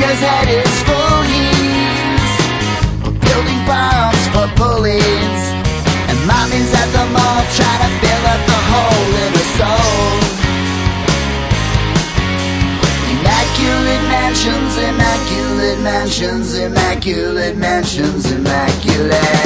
his head is full. He's building bombs for bullies, and mommy's at the mall trying to fill up the hole in her soul. Immaculate mansions, immaculate mansions, immaculate mansions, immaculate.